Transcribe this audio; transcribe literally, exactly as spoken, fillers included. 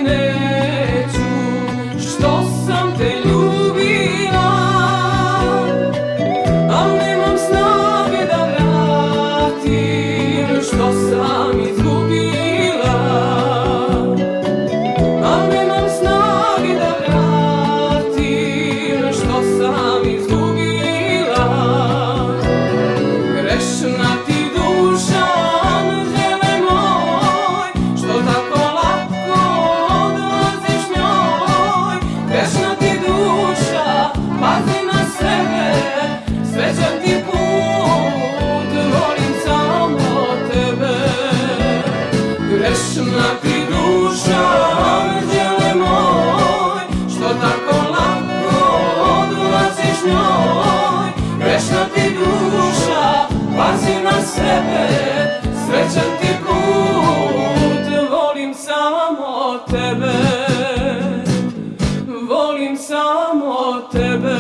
neću, što sam te ljubila, al nemam snage da vratim što sam izgubila, al nemam snage da vratim što sam izgubila. Grešna ti duša, anđele moj, što tako lako odlaziš njoj. Grešna ti duša, pazi na sebe, srećan ti put, volim samo tebe. Grešna ti duša, anđele moj, što tako lako odlaziš njoj. Grešna ti duša, pazi na sebe, srećan ti put, volim samo tebe, volim samo tebe.